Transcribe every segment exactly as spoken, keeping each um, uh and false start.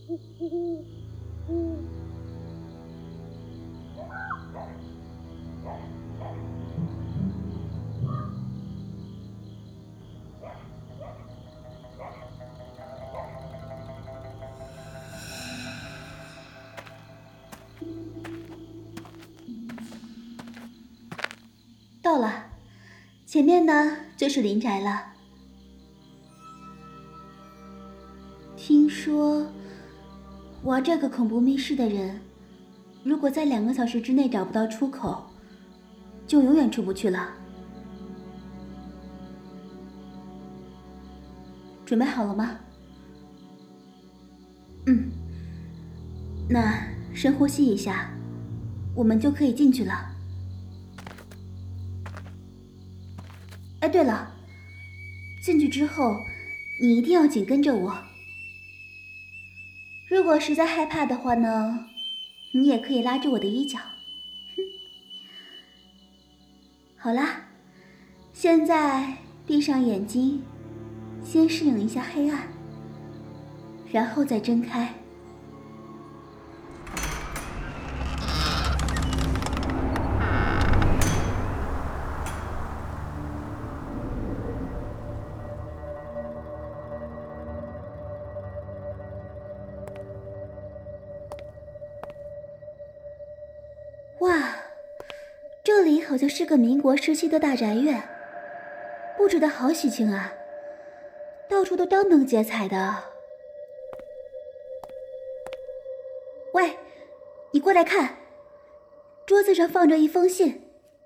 到了，前面呢就是林宅了。听说玩这个恐怖密室的人，如果在两个小时之内找不到出口，就永远出不去了。准备好了吗？嗯，那深呼吸一下，我们就可以进去了。哎，对了，进去之后你一定要紧跟着我。如果实在害怕的话呢，你也可以拉住我的衣角。哼，好啦，现在闭上眼睛，先适应一下黑暗，然后再睁开。哇，这里好像是个民国时期的大宅院，布置的好喜庆啊，到处都张灯结彩的。喂，你过来看，桌子上放着一封信。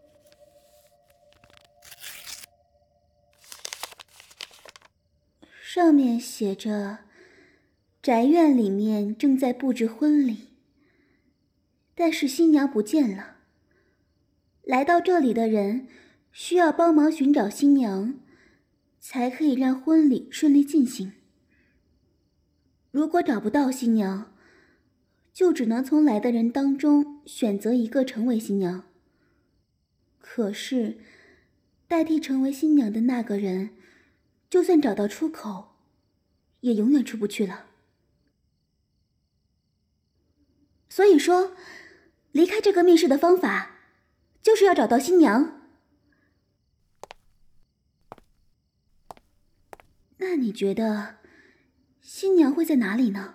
上面写着，宅院里面正在布置婚礼，但是新娘不见了。来到这里的人需要帮忙寻找新娘，才可以让婚礼顺利进行。如果找不到新娘，就只能从来的人当中选择一个成为新娘。可是，代替成为新娘的那个人，就算找到出口，也永远出不去了。所以说，离开这个密室的方法，就是要找到新娘。那你觉得，新娘会在哪里呢？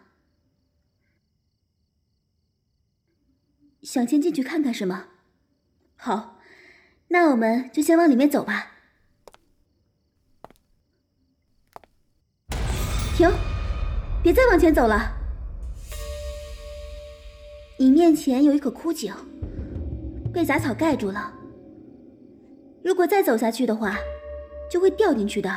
想先进去看看是吗？好，那我们就先往里面走吧。停，别再往前走了。你面前有一口枯井，被杂草盖住了。如果再走下去的话，就会掉进去的。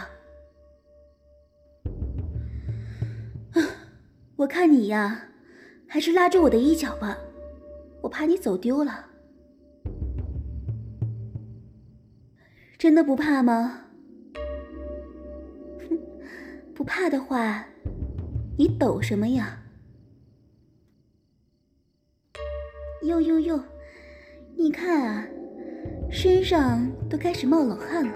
我看你呀，还是拉住我的衣角吧，我怕你走丢了。真的不怕吗？哼，不怕的话，你抖什么呀？哟哟哟，你看啊，身上都开始冒冷汗了，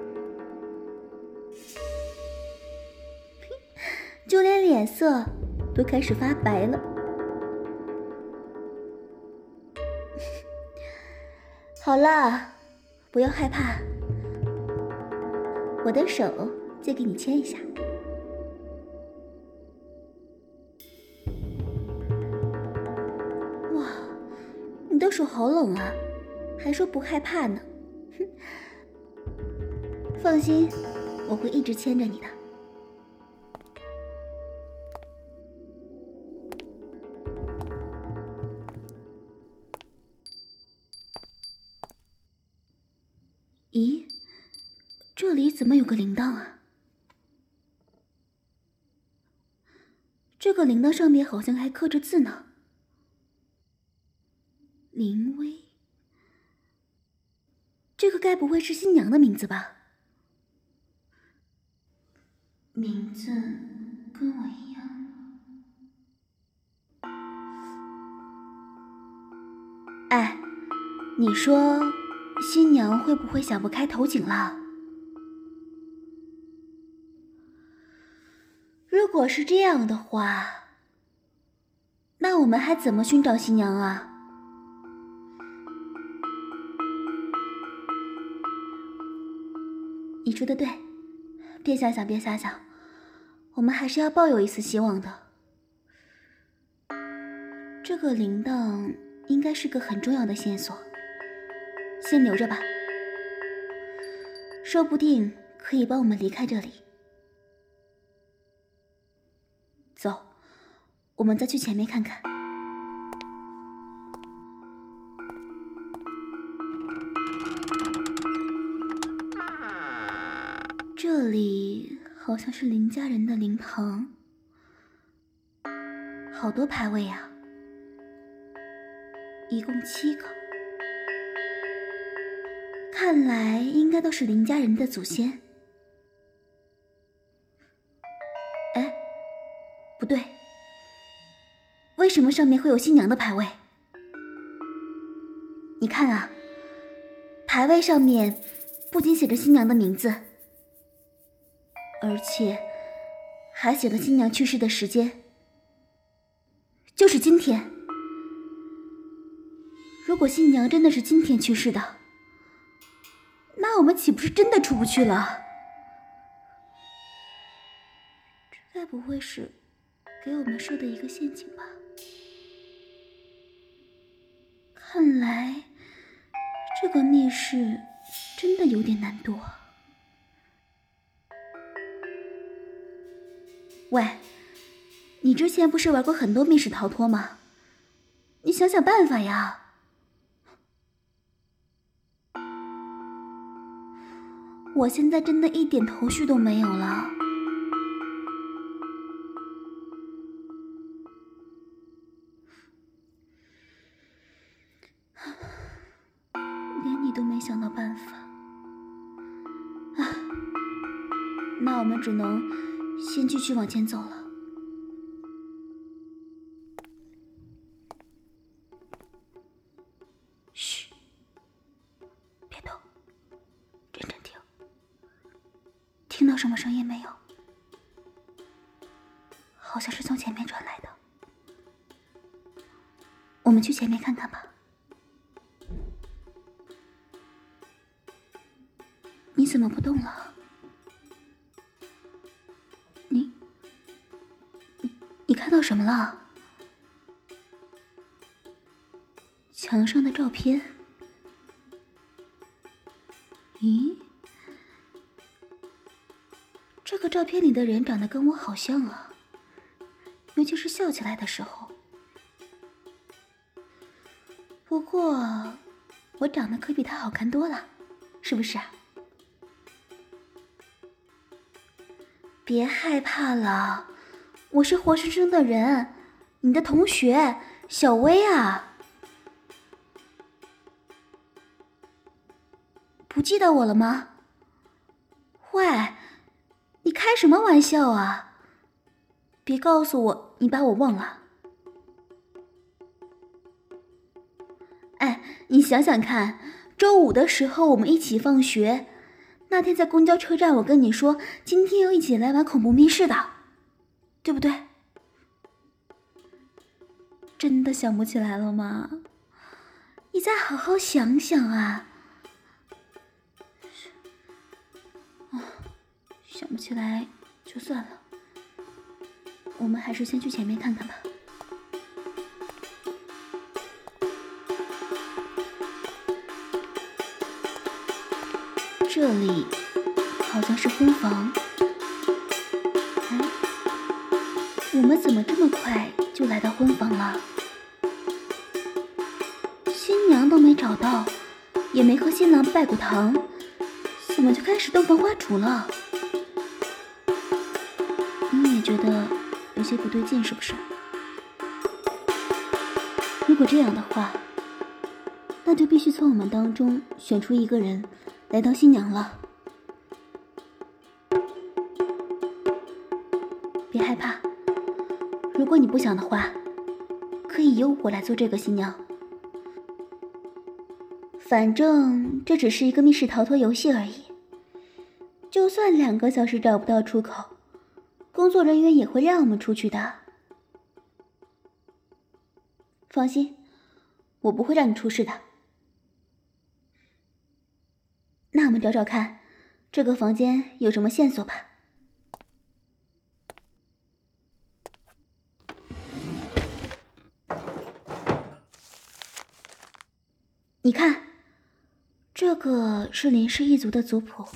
就连脸色都开始发白了。好了，不要害怕，我的手借给你牵一下。哇，你的手好冷啊，还说不害怕呢。哼，放心，我会一直牵着你的。咦，这里怎么有个铃铛啊？这个铃铛上面好像还刻着字呢。林薇，这个该不会是新娘的名字吧？名字跟我一样。哎，你说新娘会不会想不开投井了？如果是这样的话， 那我们还怎么寻找新娘啊？你说的对，别瞎想，别瞎想，我们还是要抱有一丝希望的。这个铃铛应该是个很重要的线索，先留着吧，说不定可以帮我们离开这里。走，我们再去前面看看。这里好像是林家人的灵堂，好多牌位啊，一共七个，看来应该都是林家人的祖先。哎，不对，为什么上面会有新娘的牌位？你看啊，牌位上面不仅写着新娘的名字，而且还写了新娘去世的时间，就是今天。如果新娘真的是今天去世的，那我们岂不是真的出不去了？这该不会是给我们设的一个陷阱吧？看来这个密室真的有点难度啊。喂，你之前不是玩过很多密室逃脱吗？你想想办法呀。我现在真的一点头绪都没有了。连你都没想到办法啊，那我们只能先继续往前走了。嘘，别动，认真听。听到什么声音没有？好像是从前面传来的。我们去前面看看吧。你怎么不动了？你你你看到什么了？墙上的照片。咦，这个照片里的人长得跟我好像啊，尤其是笑起来的时候。不过我长得可比他好看多了，是不是啊？别害怕了，我是活生生的人，你的同学小薇啊。不记得我了吗？喂，你开什么玩笑啊？别告诉我你把我忘了。哎，你想想看，周五的时候我们一起放学，那天在公交车站我跟你说今天要一起来玩恐怖密室的，对不对？真的想不起来了吗？你再好好想想啊。啊，想不起来就算了，我们还是先去前面看看吧。这里好像是婚房。哎，我们怎么这么快就来到婚房了？新娘都没找到，也没和新郎拜过堂，怎么就开始洞房花烛了？你也觉得有些不对劲是不是？如果这样的话，那就必须从我们当中选出一个人来当新娘了。别害怕，如果你不想的话，可以由我来做这个新娘。反正这只是一个密室逃脱游戏而已，就算两个小时找不到出口，工作人员也会让我们出去的。 放心，我不会让你出事的。那我们找找看，这个房间有什么线索吧。你看，这个是林氏一族的族谱。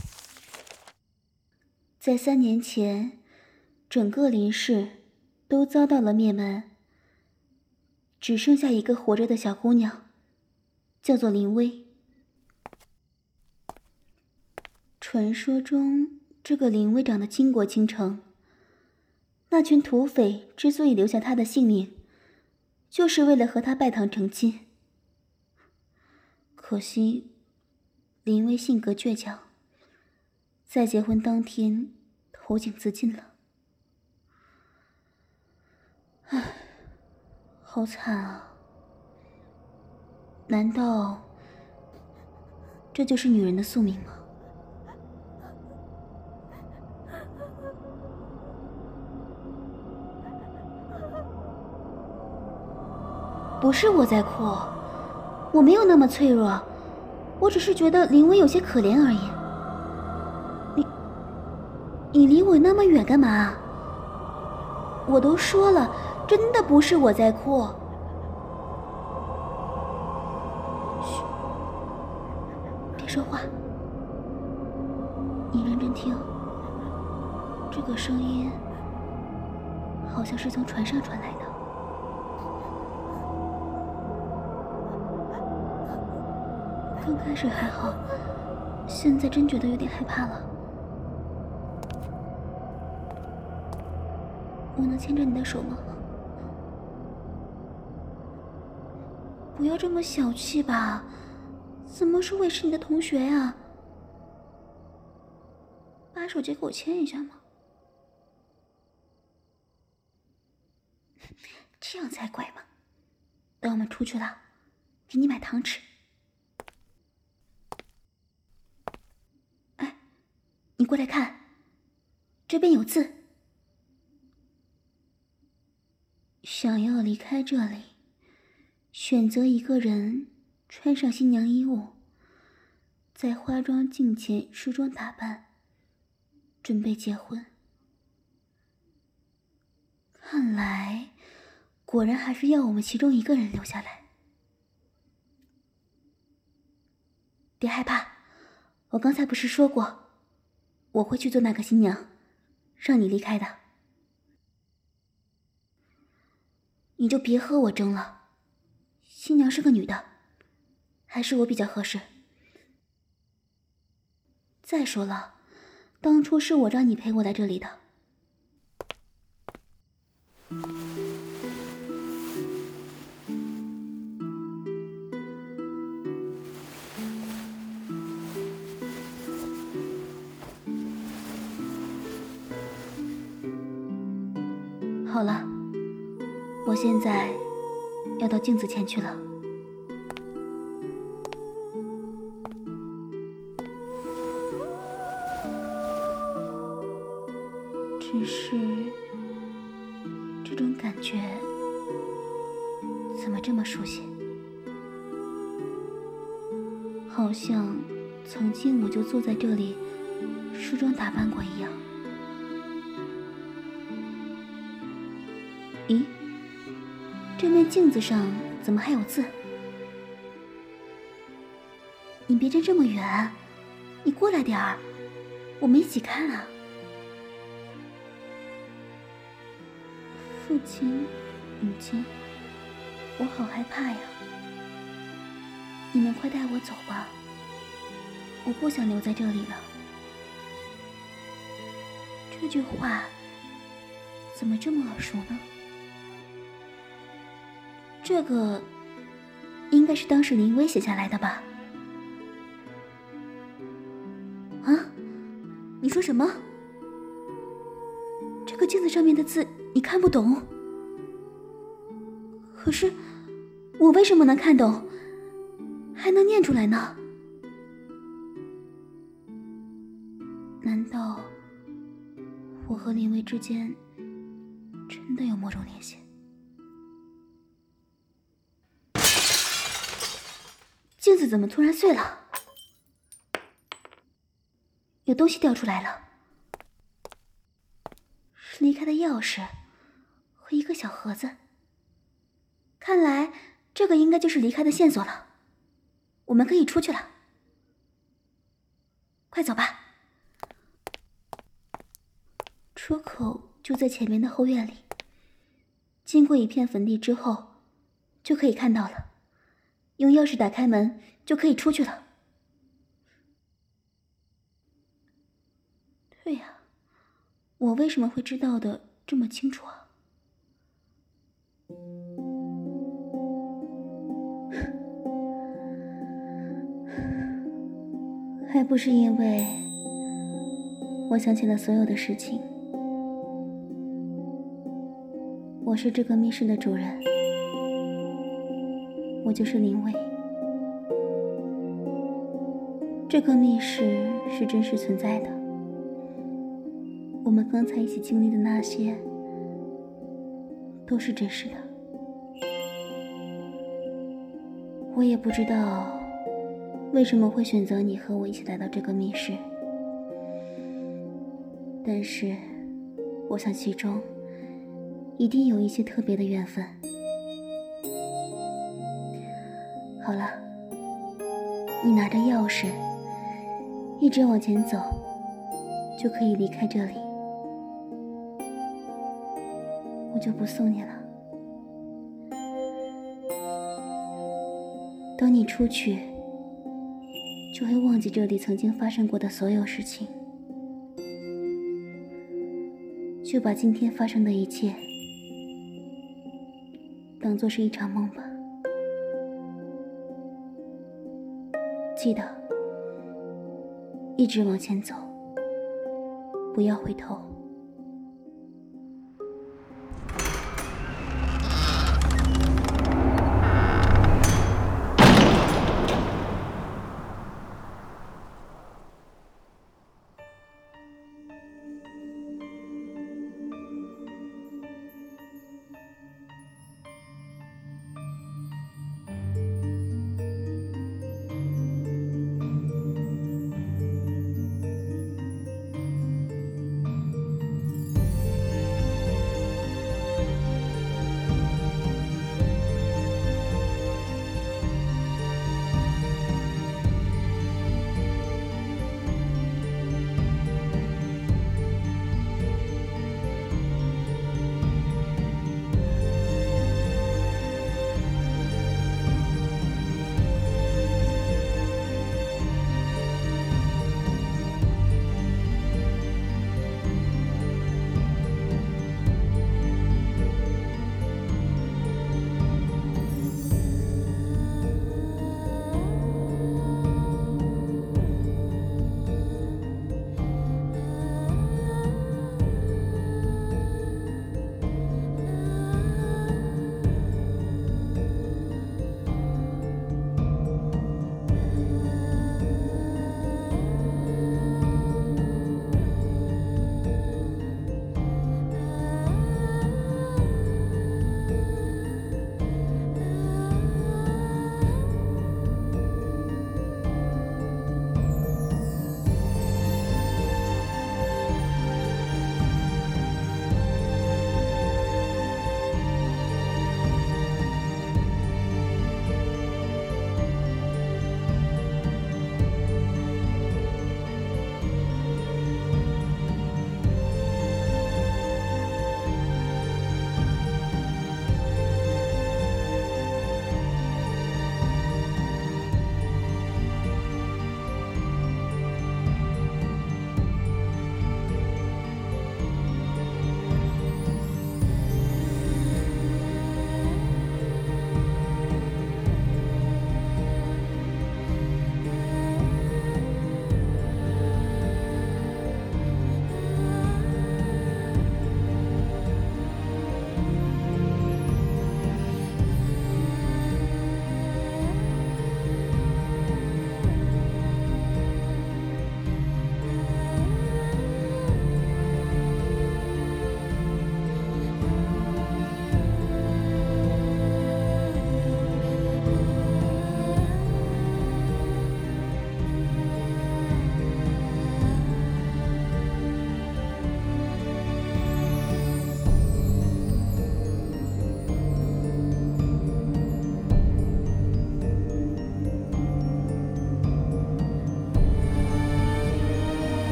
在三年前，整个林氏都遭到了灭门，只剩下一个活着的小姑娘，叫做林薇。传说中，这个林薇长得倾国倾城，那群土匪之所以留下她的性命，就是为了和她拜堂成亲。可惜，林薇性格倔强，在结婚当天投井自尽了。唉，好惨啊！难道这就是女人的宿命吗？不是我在哭，我没有那么脆弱，我只是觉得林薇有些可怜而已。你，你离我那么远干嘛？我都说了，真的不是我在哭。嘘，别说话，你认真听，这个声音好像是从船上传来的。刚开始还好，现在真觉得有点害怕了。我能牵着你的手吗？不要这么小气吧，怎么说我也是你的同学呀？把手借给我牵一下嘛。这样才怪嘛。等我们出去了，给你买糖吃。哎，你过来看，这边有字。想要离开这里，选择一个人，穿上新娘衣物，在化妆镜前梳妆打扮，准备结婚。看来，果然还是要我们其中一个人留下来。别害怕，我刚才不是说过，我会去做那个新娘，让你离开的。你就别和我争了，新娘是个女的，还是我比较合适。再说了，当初是我让你陪我来这里的。好了，我现在要到镜子前去了。只是这种感觉怎么这么熟悉？好像曾经我就坐在这里梳妆打扮过一样。咦，这面镜子上怎么还有字？你别站这么远，你过来点儿，我们一起看啊。父亲，母亲，我好害怕呀！你们快带我走吧，我不想留在这里了。这句话怎么这么耳熟呢？这个应该是当时林薇写下来的吧？啊？你说什么？这个镜子上面的字你看不懂？可是我为什么能看懂，还能念出来呢？难道我和林薇之间真的有某种联系？ 镜子怎么突然碎了？有东西掉出来了，是离开的钥匙和一个小盒子。看来这个应该就是离开的线索了，我们可以出去了。快走吧，出口就在前面的后院里，经过一片坟地之后就可以看到了，用钥匙打开门就可以出去了。对呀，我为什么会知道的这么清楚啊？还不是因为我想起了所有的事情。我是这个密室的主人，我就是林薇。这个密室是真实存在的，我们刚才一起经历的那些都是真实的。我也不知道为什么会选择你和我一起来到这个密室，但是我想其中一定有一些特别的缘分。好了，你拿着钥匙一直往前走，就可以离开这里，我就不送你了。等你出去，就会忘记这里曾经发生过的所有事情，就把今天发生的一切当作是一场梦吧。记得一直往前走，不要回头。